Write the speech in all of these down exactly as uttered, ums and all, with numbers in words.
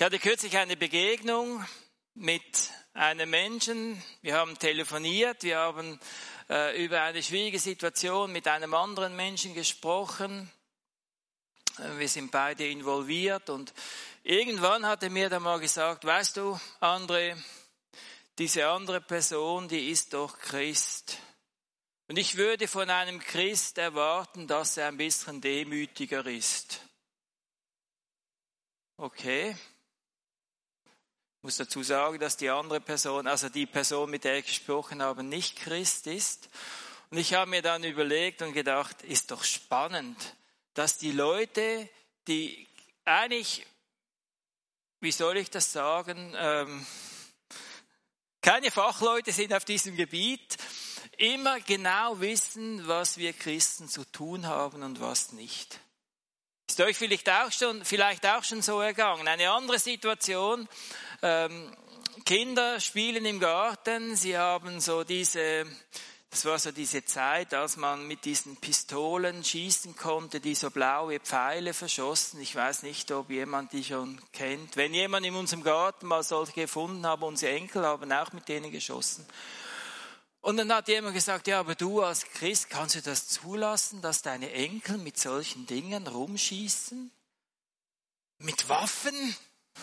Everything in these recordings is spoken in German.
Ich hatte kürzlich eine Begegnung mit einem Menschen. Wir haben telefoniert, wir haben äh, über eine schwierige Situation mit einem anderen Menschen gesprochen. Äh, wir sind beide involviert und irgendwann hat er mir dann mal gesagt, weißt du, André, diese andere Person, die ist doch Christ. Und ich würde von einem Christ erwarten, dass er ein bisschen demütiger ist. Okay. Ich muss dazu sagen, dass die andere Person, also die Person, mit der ich gesprochen habe, nicht Christ ist. Und ich habe mir dann überlegt und gedacht, ist doch spannend, dass die Leute, die eigentlich, wie soll ich das sagen, ähm, keine Fachleute sind auf diesem Gebiet, immer genau wissen, was wir Christen zu tun haben und was nicht. Ist euch vielleicht auch schon, vielleicht auch schon so ergangen. Eine andere Situation, ähm, Kinder spielen im Garten, sie haben so diese, das war so diese Zeit, als man mit diesen Pistolen schießen konnte, die so blaue Pfeile verschossen. Ich weiß nicht, ob jemand die schon kennt. Wenn jemand in unserem Garten mal solche gefunden hat, unsere Enkel haben auch mit denen geschossen. Und dann hat jemand gesagt, ja, aber du als Christ, kannst du das zulassen, dass deine Enkel mit solchen Dingen rumschießen? Mit Waffen?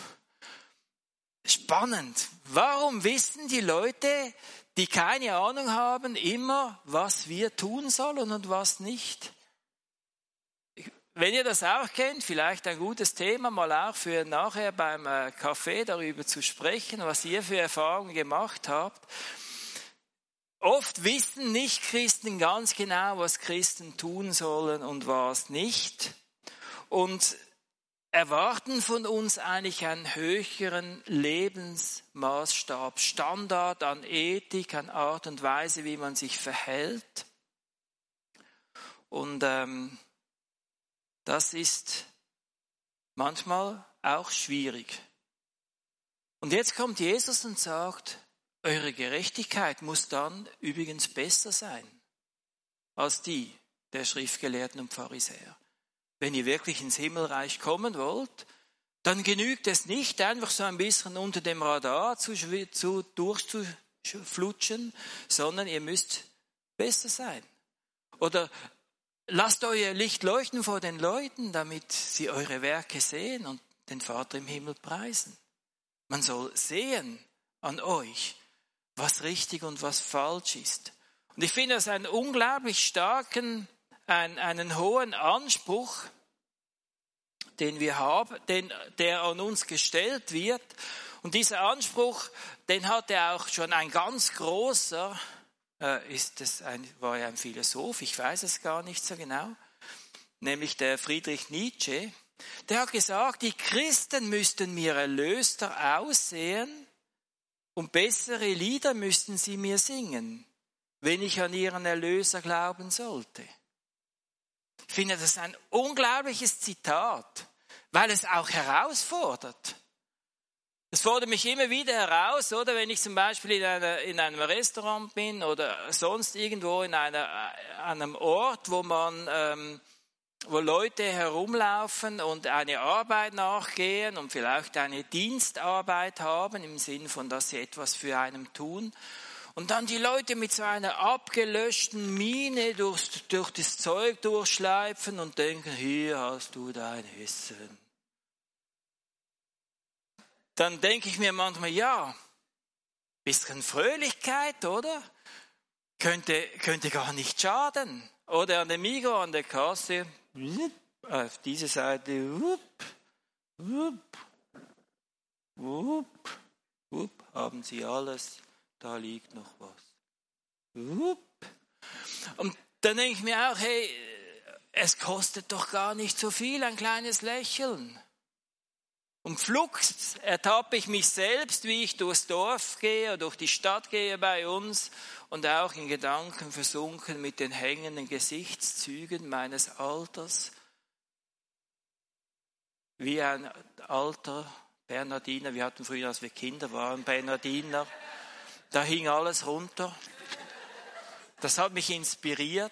Spannend. Warum wissen die Leute, die keine Ahnung haben, immer, was wir tun sollen und was nicht? Wenn ihr das auch kennt, vielleicht ein gutes Thema, mal auch für nachher beim Kaffee darüber zu sprechen, was ihr für Erfahrungen gemacht habt. Oft wissen Nicht-Christen ganz genau, was Christen tun sollen und was nicht. Und erwarten von uns eigentlich einen höheren Lebensmaßstab, Standard an Ethik, an Art und Weise, wie man sich verhält. Und ähm, das ist manchmal auch schwierig. Und jetzt kommt Jesus und sagt, eure Gerechtigkeit muss dann übrigens besser sein als die der Schriftgelehrten und Pharisäer. Wenn ihr wirklich ins Himmelreich kommen wollt, dann genügt es nicht, einfach so ein bisschen unter dem Radar zu, zu, durchzuflutschen, sondern ihr müsst besser sein. Oder lasst euer Licht leuchten vor den Leuten, damit sie eure Werke sehen und den Vater im Himmel preisen. Man soll sehen an euch, was richtig und was falsch ist. Und ich finde das einen unglaublich starken, einen, einen hohen Anspruch, den wir haben, den, der an uns gestellt wird. Und dieser Anspruch, den hatte auch schon ein ganz großer, äh, ist das ein, war ja ein Philosoph, ich weiß es gar nicht so genau, nämlich der Friedrich Nietzsche. Der hat gesagt, die Christen müssten mir erlöster aussehen, und bessere Lieder müssten sie mir singen, wenn ich an ihren Erlöser glauben sollte. Ich finde das ein unglaubliches Zitat, weil es auch herausfordert. Es fordert mich immer wieder heraus, oder wenn ich zum Beispiel in, einer, in einem Restaurant bin oder sonst irgendwo in einer, an einem Ort, wo man... Ähm, wo Leute herumlaufen und eine Arbeit nachgehen und vielleicht eine Dienstarbeit haben, im Sinn von, dass sie etwas für einen tun. Und dann die Leute mit so einer abgelöschten Miene durch, durch das Zeug durchschleifen und denken, hier hast du dein Essen. Dann denke ich mir manchmal, ja, bisschen Fröhlichkeit, oder? Könnte, könnte gar nicht schaden. Oder an der Migros, an der Kasse, auf diese Seite, wupp, wupp, wupp, wupp, haben Sie alles, da liegt noch was. Wupp. Und dann denke ich mir auch, hey, es kostet doch gar nicht so viel, ein kleines Lächeln. Und flugs ertappe ich mich selbst, wie ich durchs Dorf gehe oder durch die Stadt gehe bei uns und auch in Gedanken versunken mit den hängenden Gesichtszügen meines Alters. Wie ein alter Bernhardiner, wir hatten früher, als wir Kinder waren, Bernhardiner, da hing alles runter. Das hat mich inspiriert.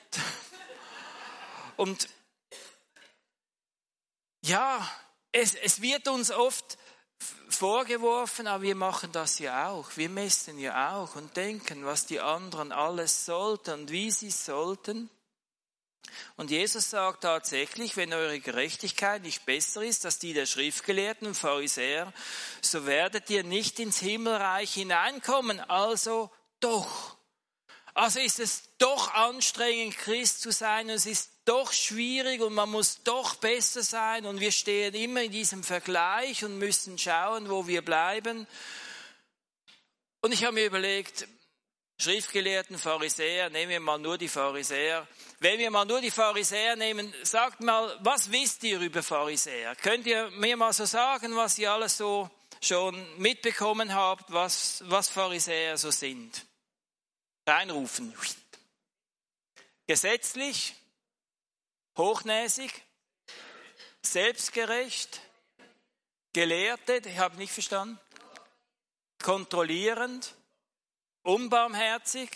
Und ja, Es, es wird uns oft vorgeworfen, aber wir machen das ja auch. Wir messen ja auch und denken, was die anderen alles sollten und wie sie sollten. Und Jesus sagt tatsächlich, wenn eure Gerechtigkeit nicht besser ist als die der Schriftgelehrten und Pharisäer, so werdet ihr nicht ins Himmelreich hineinkommen. Also doch. Also ist es doch anstrengend, Christ zu sein, und es ist doch schwierig und man muss doch besser sein und wir stehen immer in diesem Vergleich und müssen schauen, wo wir bleiben. Und ich habe mir überlegt, Schriftgelehrten, Pharisäer, nehmen wir mal nur die Pharisäer. Wenn wir mal nur die Pharisäer nehmen, sagt mal, was wisst ihr über Pharisäer? Könnt ihr mir mal so sagen, was ihr alles so schon mitbekommen habt, was, was Pharisäer so sind? Reinrufen. Gesetzlich, hochnäsig, selbstgerecht, Gelehrte, ich habe nicht verstanden, kontrollierend, unbarmherzig.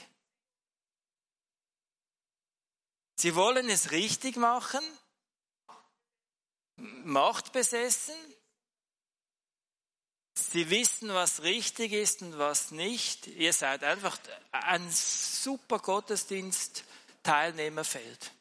Sie wollen es richtig machen, machtbesessen. Sie wissen, was richtig ist und was nicht. Ihr seid einfach ein super Gottesdienst-Teilnehmerfeld.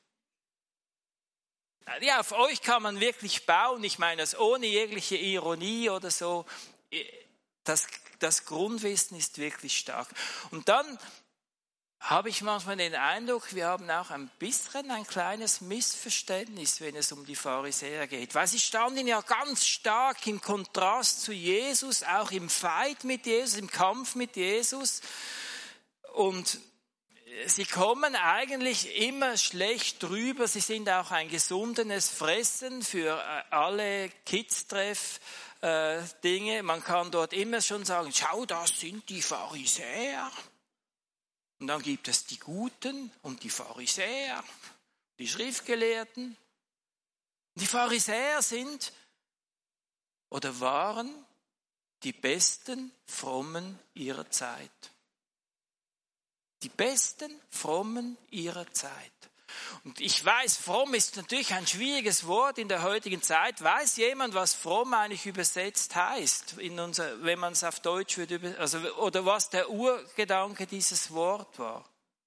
Ja, auf euch kann man wirklich bauen. Ich meine das ohne jegliche Ironie oder so. Das, das Grundwissen ist wirklich stark. Und dann habe ich manchmal den Eindruck, wir haben auch ein bisschen ein kleines Missverständnis, wenn es um die Pharisäer geht. Weil sie standen ja ganz stark im Kontrast zu Jesus, auch im Fight mit Jesus, im Kampf mit Jesus. Und sie kommen eigentlich immer schlecht drüber. Sie sind auch ein gesundenes Fressen für alle Kids-Treff-Dinge. Man kann dort immer schon sagen, schau, das sind die Pharisäer. Und dann gibt es die Guten und die Pharisäer, die Schriftgelehrten. Die Pharisäer sind oder waren die besten Frommen ihrer Zeit. Die besten Frommen ihrer Zeit. Und ich weiß, fromm ist natürlich ein schwieriges Wort in der heutigen Zeit. Weiß jemand, was fromm eigentlich übersetzt heißt, in unser, wenn man es auf Deutsch würde, also, oder was der Urgedanke dieses Wort war?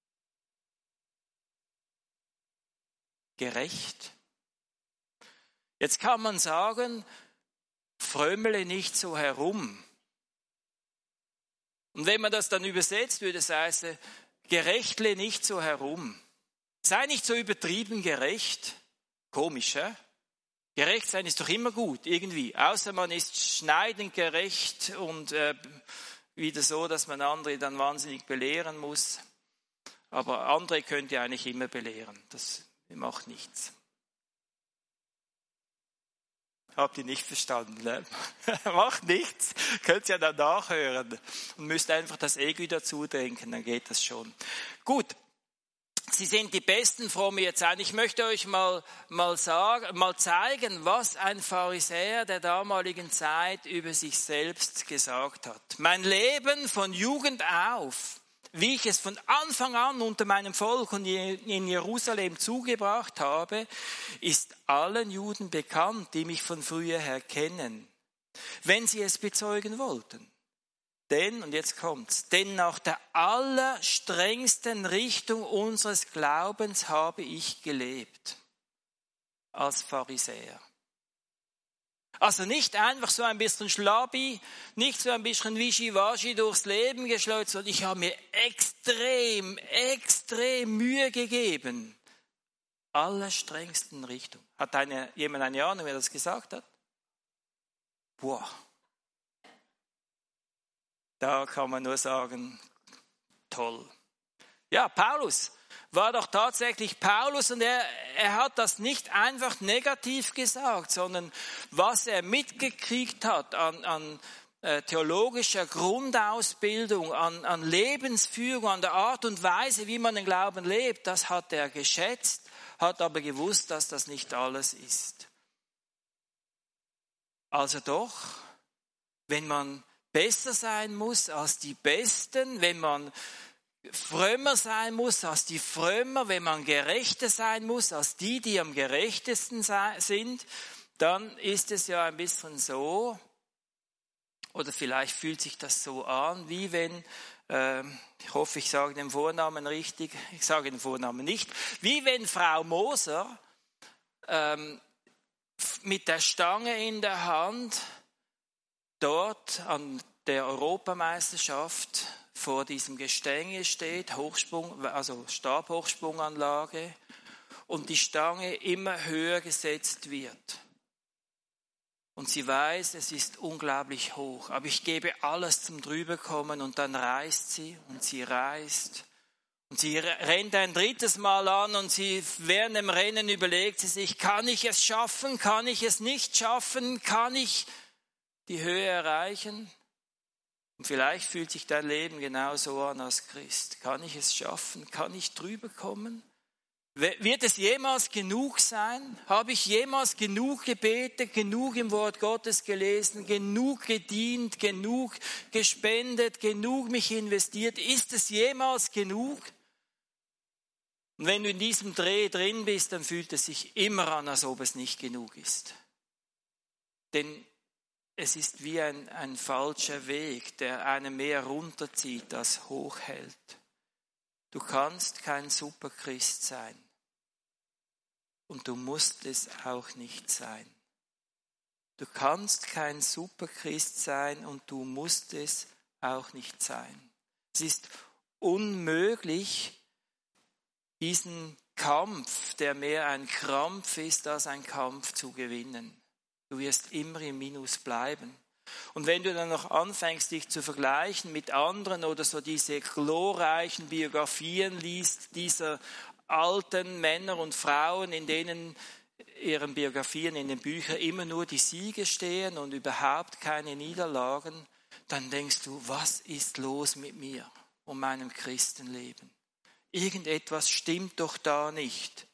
Gerecht. Jetzt kann man sagen, frömmele nicht so herum. Und wenn man das dann übersetzt, würde es heißen, gerechtle nicht so herum. Sei nicht so übertrieben gerecht. Komisch, hä? Gerecht sein ist doch immer gut, irgendwie. Außer man ist schneidend gerecht und äh, wieder so, dass man andere dann wahnsinnig belehren muss. Aber andere könnt ihr eigentlich immer belehren. Das macht nichts. Habt ihr nicht verstanden, ne? Macht nichts. Könnt ihr ja dann nachhören. Und müsst einfach das Ego dazu denken, dann geht das schon. Gut. Sie sind die besten Fromme jetzt sein. Ich möchte euch mal, mal sagen, mal zeigen, was ein Pharisäer der damaligen Zeit über sich selbst gesagt hat. Mein Leben von Jugend auf, wie ich es von Anfang an unter meinem Volk und in Jerusalem zugebracht habe, ist allen Juden bekannt, die mich von früher her kennen, wenn sie es bezeugen wollten. Denn, und jetzt kommt's, denn nach der allerstrengsten Richtung unseres Glaubens habe ich gelebt. Als Pharisäer. Also nicht einfach so ein bisschen schlabbi, nicht so ein bisschen wischiwaschi durchs Leben geschleudert, sondern ich habe mir extrem, extrem Mühe gegeben. Allerstrengsten Richtung. Hat eine, jemand eine Ahnung, wer das gesagt hat? Boah. Da kann man nur sagen, toll. Ja, Paulus war doch tatsächlich Paulus und er, er hat das nicht einfach negativ gesagt, sondern was er mitgekriegt hat an, an äh, theologischer Grundausbildung, an, an Lebensführung, an der Art und Weise, wie man den Glauben lebt, das hat er geschätzt, hat aber gewusst, dass das nicht alles ist. Also doch, wenn man besser sein muss als die Besten, wenn man frömmer sein muss als die Frömmer, wenn man gerechter sein muss als die, die am gerechtesten sind, dann ist es ja ein bisschen so, Oder vielleicht fühlt sich das so an, wie wenn, äh, ich hoffe, ich sage den Vornamen richtig, ich sage den Vornamen nicht, wie wenn Frau Moser ähm, mit der Stange in der Hand dort an der Europameisterschaft vor diesem Gestänge steht, Hochsprung, also Stabhochsprunganlage, und die Stange immer höher gesetzt wird. Und sie weiß, es ist unglaublich hoch, aber ich gebe alles zum Drüberkommen, und dann reißt sie und sie reißt. Und sie rennt ein drittes Mal an, und sie während dem Rennen überlegt sie sich, kann ich es schaffen, kann ich es nicht schaffen, kann ich die Höhe erreichen? Und vielleicht fühlt sich dein Leben genauso an als Christ. Kann ich es schaffen? Kann ich drüber kommen? Wird es jemals genug sein? Habe ich jemals genug gebetet, genug im Wort Gottes gelesen, genug gedient, genug gespendet, genug mich investiert? Ist es jemals genug? Und wenn du in diesem Dreh drin bist, dann fühlt es sich immer an, als ob es nicht genug ist. Denn es ist wie ein, ein falscher Weg, der einen mehr runterzieht als hochhält. Du kannst kein Superchrist sein. Und du musst es auch nicht sein. Du kannst kein Superchrist sein und du musst es auch nicht sein. Es ist unmöglich, diesen Kampf, der mehr ein Krampf ist als ein Kampf, zu gewinnen. Du wirst immer im Minus bleiben. Und wenn du dann noch anfängst, dich zu vergleichen mit anderen oder so diese glorreichen Biografien liest, dieser alten Männer und Frauen, in denen ihren Biografien, in den Büchern immer nur die Siege stehen und überhaupt keine Niederlagen, dann denkst du, was ist los mit mir und meinem Christenleben? Irgendetwas stimmt doch da nicht.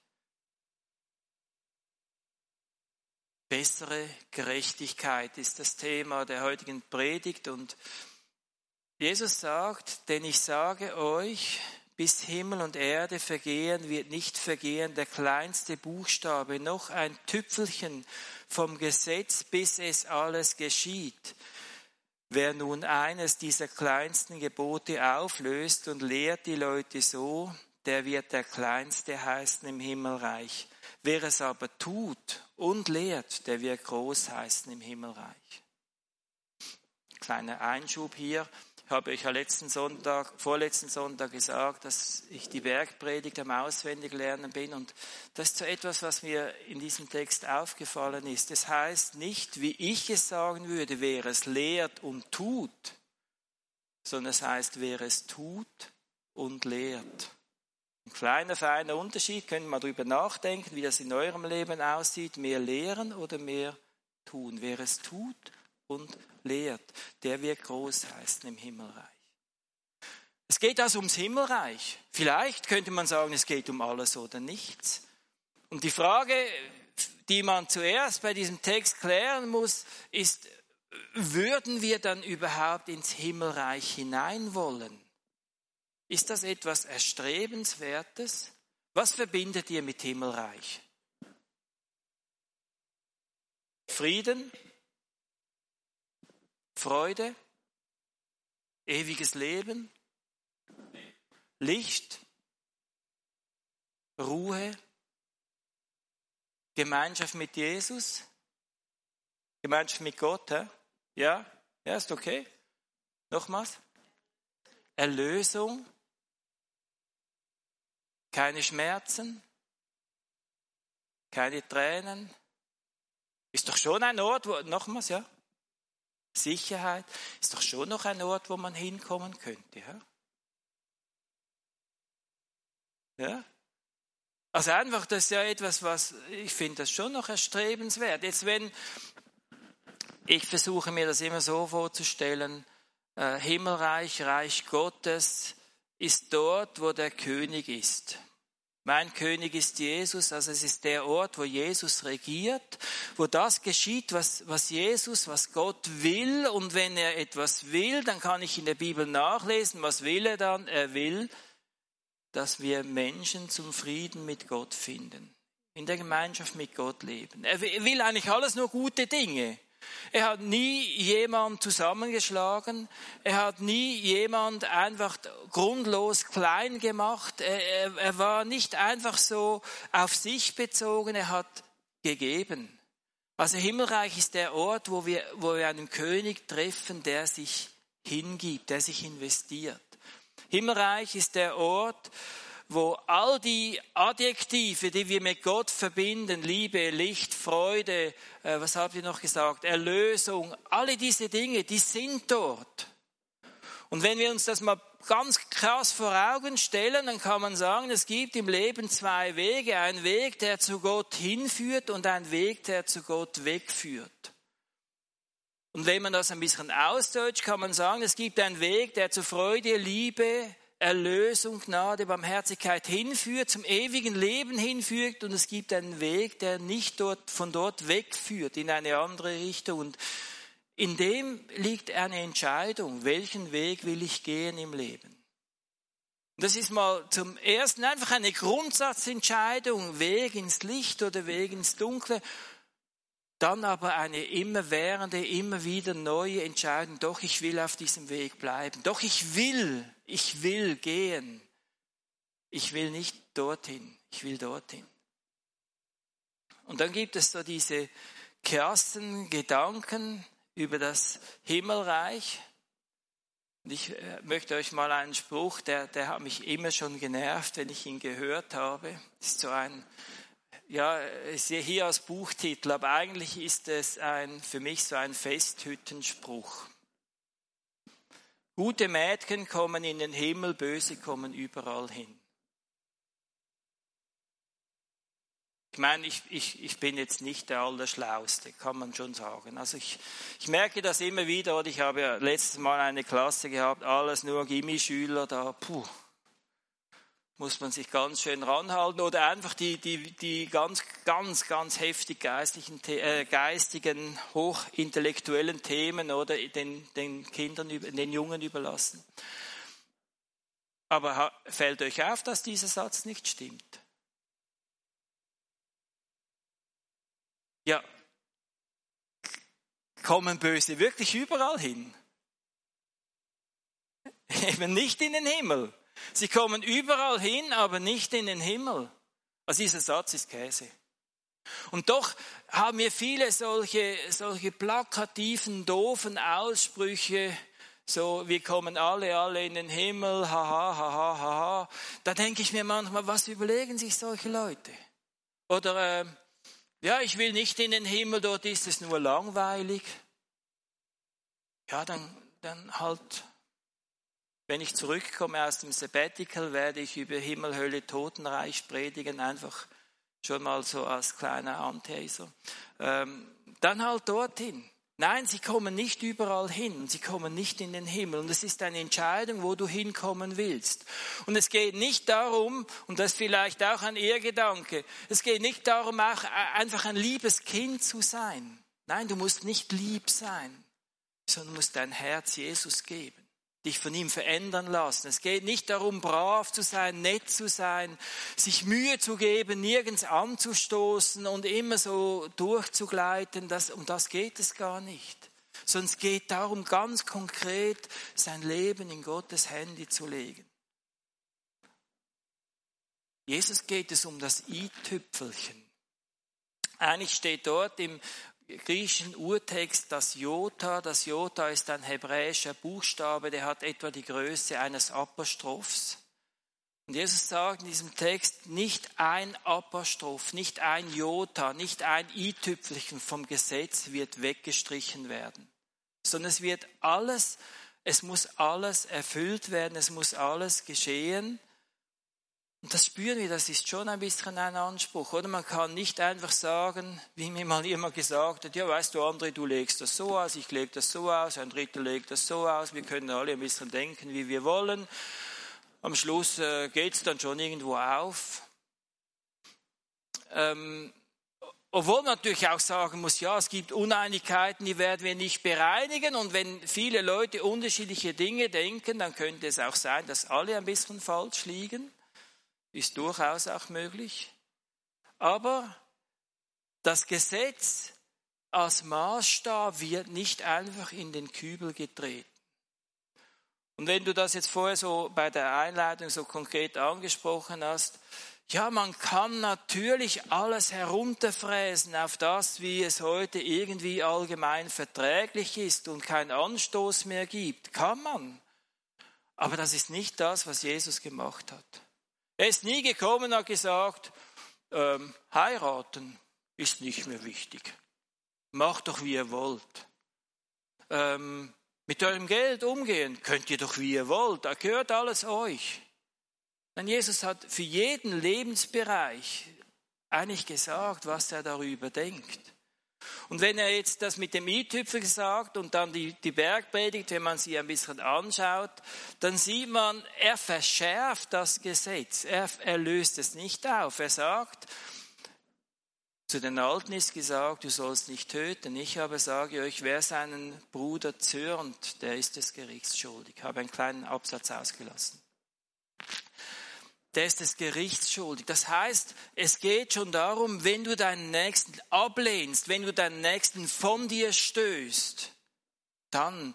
Bessere Gerechtigkeit ist das Thema der heutigen Predigt, und Jesus sagt, denn ich sage euch, bis Himmel und Erde vergehen, wird nicht vergehen der kleinste Buchstabe, noch ein Tüpfelchen vom Gesetz, bis es alles geschieht. Wer nun eines dieser kleinsten Gebote auflöst und lehrt die Leute so, der wird der Kleinste heißen im Himmelreich. Wer es aber tut und lehrt, der wird groß heißen im Himmelreich. Kleiner Einschub hier. Ich habe euch ja letzten Sonntag, vorletzten Sonntag gesagt, dass ich die Bergpredigt am Auswendiglernen bin, und das ist so etwas, was mir in diesem Text aufgefallen ist. Es heißt nicht, wie ich es sagen würde, wer es lehrt und tut, sondern es heißt, wer es tut und lehrt. Ein kleiner, feiner Unterschied, könnt ihr mal drüber nachdenken, wie das in eurem Leben aussieht, mehr lehren oder mehr tun. Wer es tut und lehrt, der wird groß heißen im Himmelreich. Es geht also ums Himmelreich. Vielleicht könnte man sagen, es geht um alles oder nichts. Und die Frage, die man zuerst bei diesem Text klären muss, ist, würden wir dann überhaupt ins Himmelreich hinein wollen? Ist das etwas Erstrebenswertes? Was verbindet ihr mit Himmelreich? Frieden? Freude? Ewiges Leben? Licht? Ruhe? Gemeinschaft mit Jesus? Gemeinschaft mit Gott? Hä? Ja? Ja, ist okay. Nochmals? Erlösung? Keine Schmerzen? Keine Tränen? Ist doch schon ein Ort, wo, nochmals, ja? Sicherheit, ist doch schon noch ein Ort, wo man hinkommen könnte. Ja? Ja? Also einfach, das ist ja etwas, was, ich finde das schon noch erstrebenswert. Jetzt wenn, ich versuche mir das immer so vorzustellen, äh, Himmelreich, Reich Gottes ist dort, wo der König ist. Mein König ist Jesus, also es ist der Ort, wo Jesus regiert, wo das geschieht, was, was Jesus, was Gott will. Und wenn er etwas will, dann kann ich in der Bibel nachlesen, was will er dann? Er will, dass wir Menschen zum Frieden mit Gott finden, in der Gemeinschaft mit Gott leben. Er will eigentlich alles nur gute Dinge. Er hat nie jemand zusammengeschlagen. Er hat nie jemand einfach grundlos klein gemacht. Er, er, er war nicht einfach so auf sich bezogen. Er hat gegeben. Also Himmelreich ist der Ort, wo wir, wo wir einen König treffen, der sich hingibt, der sich investiert. Himmelreich ist der Ort, wo all die Adjektive, die wir mit Gott verbinden, Liebe, Licht, Freude, äh, was habt ihr noch gesagt, Erlösung, alle diese Dinge, die sind dort. Und wenn wir uns das mal ganz krass vor Augen stellen, dann kann man sagen, es gibt im Leben zwei Wege. Ein Weg, der zu Gott hinführt und ein Weg, der zu Gott wegführt. Und wenn man das ein bisschen ausdeutscht, kann man sagen, es gibt einen Weg, der zu Freude, Liebe, Erlösung, Gnade, Barmherzigkeit hinführt, zum ewigen Leben hinführt. Und es gibt einen Weg, der nicht dort, von dort wegführt, in eine andere Richtung. Und in dem liegt eine Entscheidung, welchen Weg will ich gehen im Leben. Und das ist mal zum Ersten einfach eine Grundsatzentscheidung, Weg ins Licht oder Weg ins Dunkle. Dann aber eine immerwährende, immer wieder neue Entscheidung, doch ich will auf diesem Weg bleiben. Doch ich will, ich will gehen. Ich will nicht dorthin, ich will dorthin. Und dann gibt es so diese krassen Gedanken über das Himmelreich. Und ich möchte euch mal einen Spruch, der, der hat mich immer schon genervt, wenn ich ihn gehört habe. Das ist so ein, ja, ich sehe hier als Buchtitel, aber eigentlich ist es ein, für mich so ein Festhüttenspruch. Gute Mädchen kommen in den Himmel, böse kommen überall hin. Ich meine, ich, ich, ich bin jetzt nicht der Allerschlauste, kann man schon sagen. Also ich, ich merke das immer wieder, oder ich habe ja letztes Mal eine Klasse gehabt, alles nur Gimmischüler, da puh, muss man sich ganz schön ranhalten. Oder einfach die, die, die ganz, ganz, ganz heftig geistigen, äh, geistigen, hochintellektuellen Themen oder den, den Kindern, den Jungen überlassen. Aber fällt euch auf, dass dieser Satz nicht stimmt? Ja, kommen Böse wirklich überall hin? Eben nicht in den Himmel. Sie kommen überall hin, aber nicht in den Himmel. Also dieser Satz ist Käse. Und doch haben wir viele solche, solche plakativen, doofen Aussprüche, so wir kommen alle, alle in den Himmel, haha, haha, haha. Da denke ich mir manchmal, was überlegen sich solche Leute? Oder, äh, ja, ich will nicht in den Himmel, dort ist es nur langweilig. Ja, dann, dann halt... Wenn ich zurückkomme aus dem Sabbatical, werde ich über Himmel, Hölle, Totenreich predigen, einfach schon mal so als kleiner Anteaser. Ähm, dann halt dorthin. Nein, sie kommen nicht überall hin, sie kommen nicht in den Himmel. Und es ist eine Entscheidung, wo du hinkommen willst. Und es geht nicht darum, und das ist vielleicht auch ein Irrgedanke, es geht nicht darum, auch einfach ein liebes Kind zu sein. Nein, du musst nicht lieb sein, sondern musst dein Herz Jesus geben. Dich von ihm verändern lassen. Es geht nicht darum, brav zu sein, nett zu sein, sich Mühe zu geben, nirgends anzustoßen und immer so durchzugleiten. Das, um das geht es gar nicht. Sondern es geht darum, ganz konkret sein Leben in Gottes Hände zu legen. Jesus geht es um das i-Tüpfelchen. Eigentlich steht dort im griechischen Urtext das Jota. Das Jota ist ein hebräischer Buchstabe, der hat etwa die Größe eines Apostrophs. Und Jesus sagt in diesem Text, nicht ein Apostroph, nicht ein Jota, nicht ein i-Tüpfelchen vom Gesetz wird weggestrichen werden. Sondern es wird alles, es muss alles erfüllt werden, es muss alles geschehen. Und das spüren wir, das ist schon ein bisschen ein Anspruch, oder? Man kann nicht einfach sagen, wie mir mal jemand gesagt hat, ja, weißt du, André, du legst das so aus, ich lege das so aus, ein Dritter legt das so aus, wir können alle ein bisschen denken, wie wir wollen. Am Schluss äh, geht es dann schon irgendwo auf. Ähm, obwohl man natürlich auch sagen muss, ja, es gibt Uneinigkeiten, die werden wir nicht bereinigen. Und wenn viele Leute unterschiedliche Dinge denken, dann könnte es auch sein, dass alle ein bisschen falsch liegen. Ist durchaus auch möglich. Aber das Gesetz als Maßstab wird nicht einfach in den Kübel getreten. Und wenn du das jetzt vorher so bei der Einleitung so konkret angesprochen hast, ja, man kann natürlich alles herunterfräsen auf das, wie es heute irgendwie allgemein verträglich ist und keinen Anstoß mehr gibt. Kann man. Aber das ist nicht das, was Jesus gemacht hat. Er ist nie gekommen und hat gesagt, ähm, heiraten ist nicht mehr wichtig. Macht doch, wie ihr wollt. Ähm, mit eurem Geld umgehen könnt ihr doch, wie ihr wollt. Da gehört alles euch. Denn Jesus hat für jeden Lebensbereich eigentlich gesagt, was er darüber denkt. Und wenn er jetzt das mit dem i-Tüpfel sagt und dann die, die Bergpredigt, wenn man sie ein bisschen anschaut, dann sieht man, er verschärft das Gesetz. Er, er löst es nicht auf. Er sagt, zu den Alten ist gesagt, du sollst nicht töten. Ich aber sage euch, wer seinen Bruder zürnt, der ist des Gerichts schuldig. Ich habe einen kleinen Absatz ausgelassen. Der ist des Gerichts schuldig. Das heißt, es geht schon darum, wenn du deinen Nächsten ablehnst, wenn du deinen Nächsten von dir stößt, dann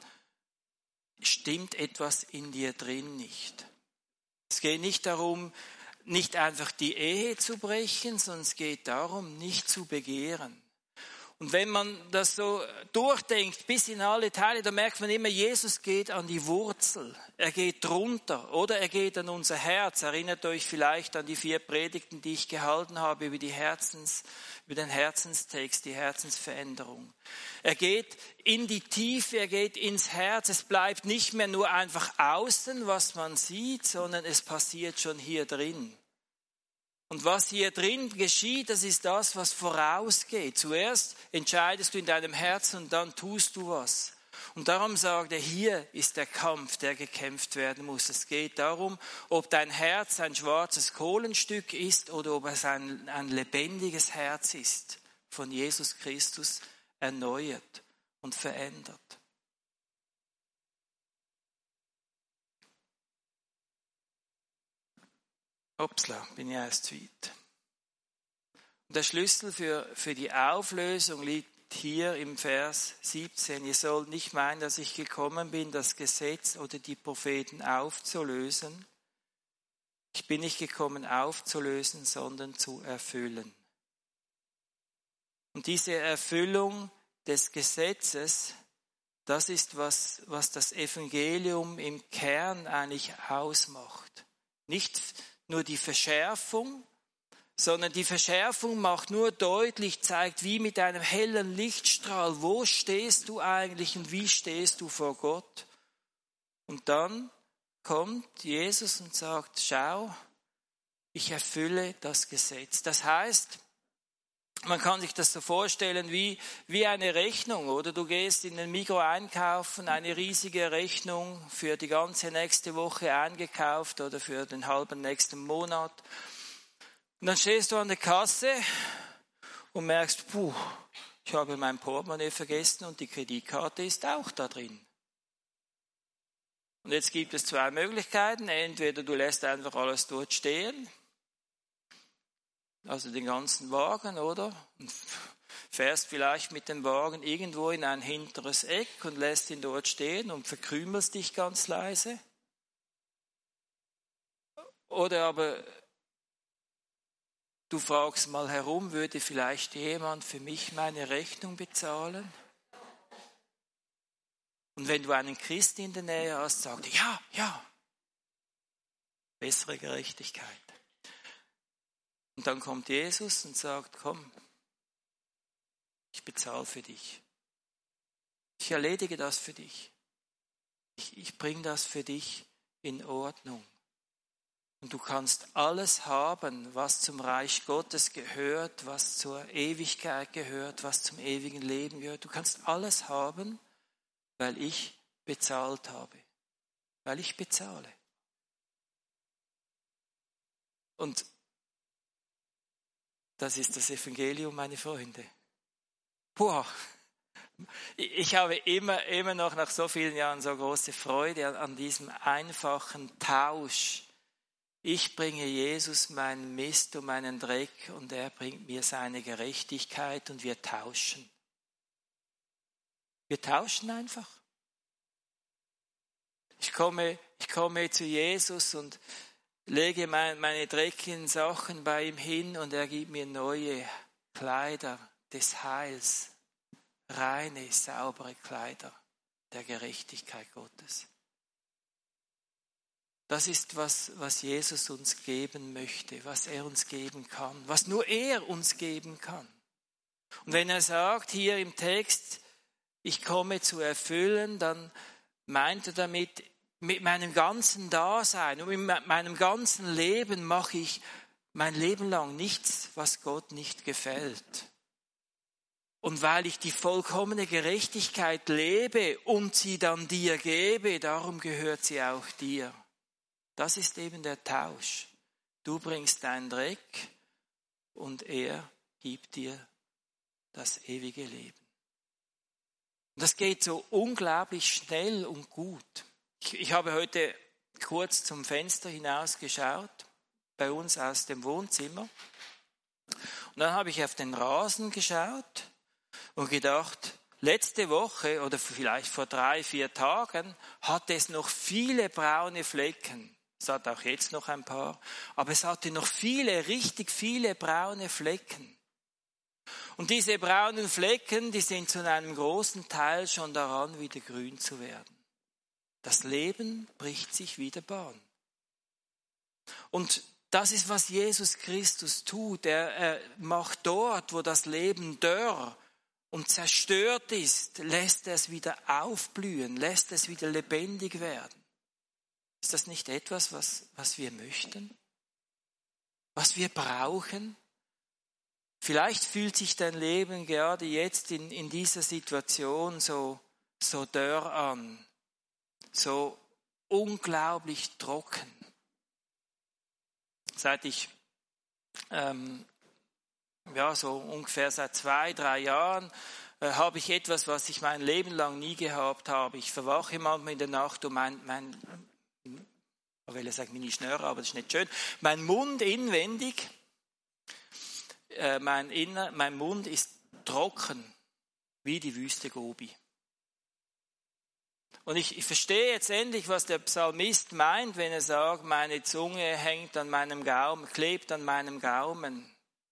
stimmt etwas in dir drin nicht. Es geht nicht darum, nicht einfach die Ehe zu brechen, sondern es geht darum, nicht zu begehren. Und wenn man das so durchdenkt, bis in alle Teile, dann merkt man immer, Jesus geht an die Wurzel. Er geht drunter oder er geht an unser Herz. Erinnert euch vielleicht an die vier Predigten, die ich gehalten habe über, die Herzens, über den Herzenstext, die Herzensveränderung. Er geht in die Tiefe, er geht ins Herz. Es bleibt nicht mehr nur einfach außen, was man sieht, sondern es passiert schon hier drin. Und was hier drin geschieht, das ist das, was vorausgeht. Zuerst entscheidest du in deinem Herzen und dann tust du was. Und darum sagt er, hier ist der Kampf, der gekämpft werden muss. Es geht darum, ob dein Herz ein schwarzes Kohlenstück ist oder ob es ein, ein lebendiges Herz ist, von Jesus Christus erneuert und verändert. Upsla, bin ich erst zu weit. Und der Schlüssel für, für die Auflösung liegt hier im Vers siebzehn. Ihr sollt nicht meinen, dass ich gekommen bin, das Gesetz oder die Propheten aufzulösen. Ich bin nicht gekommen aufzulösen, sondern zu erfüllen. Und diese Erfüllung des Gesetzes, das ist, was, was das Evangelium im Kern eigentlich ausmacht. Nicht nur die Verschärfung, sondern die Verschärfung macht nur deutlich, zeigt wie mit einem hellen Lichtstrahl, wo stehst du eigentlich und wie stehst du vor Gott. Und dann kommt Jesus und sagt, schau, ich erfülle das Gesetz. Das heißt, man kann sich das so vorstellen wie, wie eine Rechnung, oder? Du gehst in den Migros einkaufen, eine riesige Rechnung für die ganze nächste Woche eingekauft oder für den halben nächsten Monat. Und dann stehst du an der Kasse und merkst, puh, ich habe mein Portemonnaie vergessen und die Kreditkarte ist auch da drin. Und jetzt gibt es zwei Möglichkeiten. Entweder du lässt einfach alles dort stehen, also den ganzen Wagen, oder? Und fährst vielleicht mit dem Wagen irgendwo in ein hinteres Eck und lässt ihn dort stehen und verkrümelst dich ganz leise. Oder aber du fragst mal herum, würde vielleicht jemand für mich meine Rechnung bezahlen? Und wenn du einen Christ in der Nähe hast, sagt er, ja, ja. Bessere Gerechtigkeit. Und dann kommt Jesus und sagt, komm, ich bezahle für dich. Ich erledige das für dich. Ich, ich bringe das für dich in Ordnung. Und du kannst alles haben, was zum Reich Gottes gehört, was zur Ewigkeit gehört, was zum ewigen Leben gehört. Du kannst alles haben, weil ich bezahlt habe. Weil ich bezahle. Und das ist das Evangelium, meine Freunde. Boah, ich habe immer, immer noch nach so vielen Jahren so große Freude an, an diesem einfachen Tausch. Ich bringe Jesus meinen Mist und meinen Dreck und er bringt mir seine Gerechtigkeit und wir tauschen. Wir tauschen einfach. Ich komme, ich komme zu Jesus und lege mein, meine dreckigen Sachen bei ihm hin und er gibt mir neue Kleider des Heils, reine, saubere Kleider der Gerechtigkeit Gottes. Das ist, was, was Jesus uns geben möchte, was er uns geben kann, was nur er uns geben kann. Und wenn er sagt hier im Text, ich komme zu erfüllen, dann meint er damit, mit meinem ganzen Dasein und mit meinem ganzen Leben mache ich mein Leben lang nichts, was Gott nicht gefällt. Und weil ich die vollkommene Gerechtigkeit lebe und sie dann dir gebe, darum gehört sie auch dir. Das ist eben der Tausch. Du bringst deinen Dreck und er gibt dir das ewige Leben. Und das geht so unglaublich schnell und gut. Ich, ich habe heute kurz zum Fenster hinaus geschaut, bei uns aus dem Wohnzimmer. Und dann habe ich auf den Rasen geschaut und gedacht, letzte Woche oder vielleicht vor drei, vier Tagen hatte es noch viele braune Flecken. Es hat auch jetzt noch ein paar, aber es hatte noch viele, richtig viele braune Flecken. Und diese braunen Flecken, die sind zu einem großen Teil schon daran, wieder grün zu werden. Das Leben bricht sich wieder Bahn. Und das ist, was Jesus Christus tut. Er, er macht dort, wo das Leben dörr und zerstört ist, lässt er es wieder aufblühen, lässt es wieder lebendig werden. Ist das nicht etwas, was, was wir möchten? Was wir brauchen? Vielleicht fühlt sich dein Leben gerade jetzt in, in dieser Situation so, so dörr an, so unglaublich trocken. Seit ich, ähm, ja, so ungefähr seit zwei, drei Jahren äh, habe ich etwas, was ich mein Leben lang nie gehabt habe. Ich verwache manchmal in der Nacht und mein, mein ich will sagen, meine Schnöre, aber das ist nicht schön. Mein Mund inwendig, äh, mein, Inner, mein Mund ist trocken, wie die Wüste Gobi. Und ich, ich verstehe jetzt endlich, was der Psalmist meint, wenn er sagt, meine Zunge hängt an meinem Gaumen, klebt an meinem Gaumen.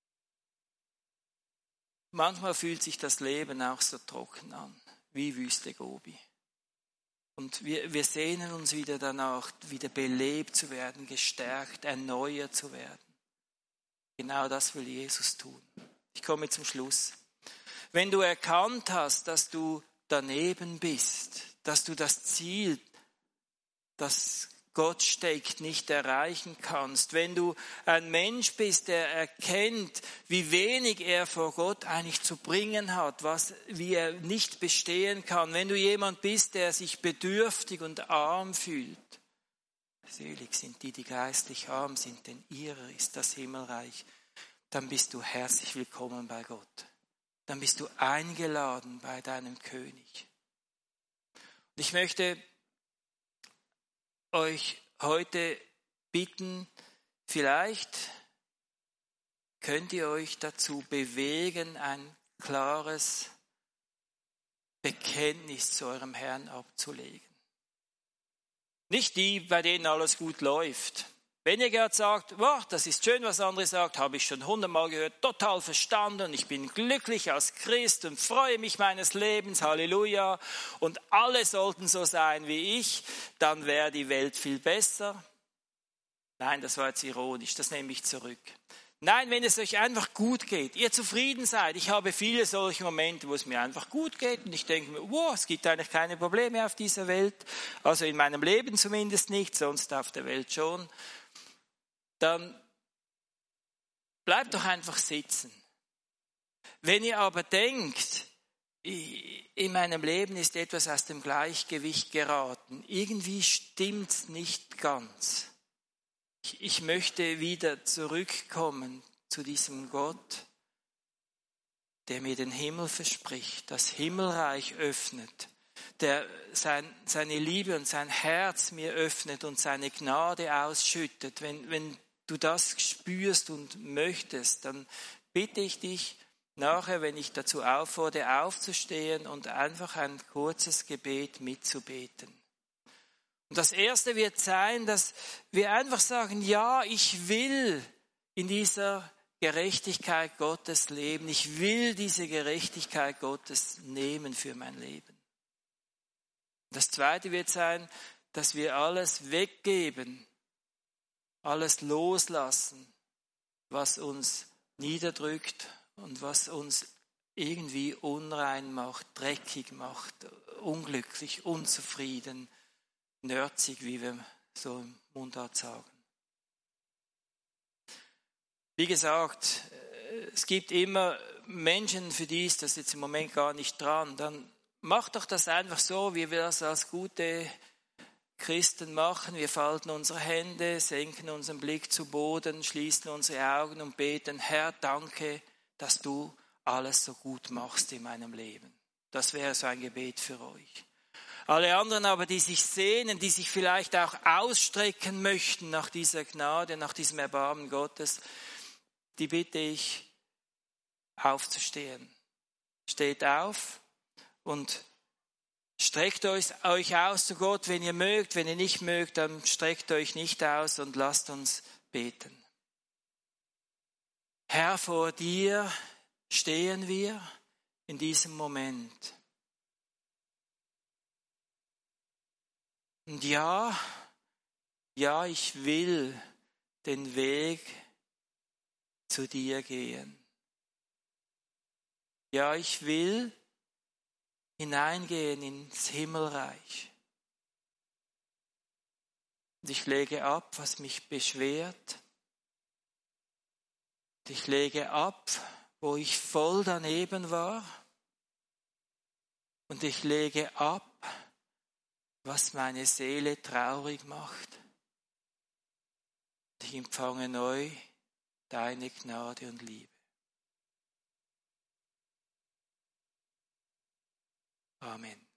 Manchmal fühlt sich das Leben auch so trocken an, wie Wüste Gobi. Und wir, wir sehnen uns wieder danach, wieder belebt zu werden, gestärkt, erneuert zu werden. Genau das will Jesus tun. Ich komme zum Schluss. Wenn du erkannt hast, dass du daneben bist, dass du das Ziel, das Gott steckt, nicht erreichen kannst, wenn du ein Mensch bist, der erkennt, wie wenig er vor Gott eigentlich zu bringen hat, was, wie er nicht bestehen kann, wenn du jemand bist, der sich bedürftig und arm fühlt, selig sind die, die geistlich arm sind, denn ihrer ist das Himmelreich, dann bist du herzlich willkommen bei Gott. Dann bist du eingeladen bei deinem König. Und ich möchte euch heute bitten, vielleicht könnt ihr euch dazu bewegen, ein klares Bekenntnis zu eurem Herrn abzulegen. Nicht die, bei denen alles gut läuft. Wenn ihr gerade sagt, wow, das ist schön, was andere sagt, habe ich schon hundertmal gehört, total verstanden, ich bin glücklich als Christ und freue mich meines Lebens, Halleluja, und alle sollten so sein wie ich, dann wäre die Welt viel besser. Nein, das war jetzt ironisch, das nehme ich zurück. Nein, wenn es euch einfach gut geht, ihr zufrieden seid. Ich habe viele solche Momente, wo es mir einfach gut geht und ich denke mir, wow, es gibt eigentlich keine Probleme auf dieser Welt, also in meinem Leben zumindest nicht, sonst auf der Welt schon. Dann bleibt doch einfach sitzen. Wenn ihr aber denkt, in meinem Leben ist etwas aus dem Gleichgewicht geraten, irgendwie stimmt's nicht ganz. Ich möchte wieder zurückkommen zu diesem Gott, der mir den Himmel verspricht, das Himmelreich öffnet, der sein, seine Liebe und sein Herz mir öffnet und seine Gnade ausschüttet. Wenn, wenn du das spürst und möchtest, dann bitte ich dich, nachher, wenn ich dazu auffordere, aufzustehen und einfach ein kurzes Gebet mitzubeten. Und das Erste wird sein, dass wir einfach sagen, ja, ich will in dieser Gerechtigkeit Gottes leben. Ich will diese Gerechtigkeit Gottes nehmen für mein Leben. Das Zweite wird sein, dass wir alles weggeben, alles loslassen, was uns niederdrückt und was uns irgendwie unrein macht, dreckig macht, unglücklich, unzufrieden, nörzig, wie wir so im Mundart sagen. Wie gesagt, es gibt immer Menschen, für die ist das jetzt im Moment gar nicht dran. Dann mach doch das einfach so, wie wir das als gute Christen machen. Wir falten unsere Hände, senken unseren Blick zu Boden, schließen unsere Augen und beten, Herr, danke, dass du alles so gut machst in meinem Leben. Das wäre so ein Gebet für euch. Alle anderen aber, die sich sehnen, die sich vielleicht auch ausstrecken möchten nach dieser Gnade, nach diesem Erbarmen Gottes, die bitte ich, aufzustehen. Steht auf und streckt euch, euch aus zu Gott, wenn ihr mögt. Wenn ihr nicht mögt, dann streckt euch nicht aus und lasst uns beten. Herr, vor dir stehen wir in diesem Moment. Und ja, ja, ich will den Weg zu dir gehen. Ja, ich will hineingehen ins Himmelreich. Und ich lege ab, was mich beschwert. Und ich lege ab, wo ich voll daneben war. Und ich lege ab, was meine Seele traurig macht. Und ich empfange neu deine Gnade und Liebe. Amen.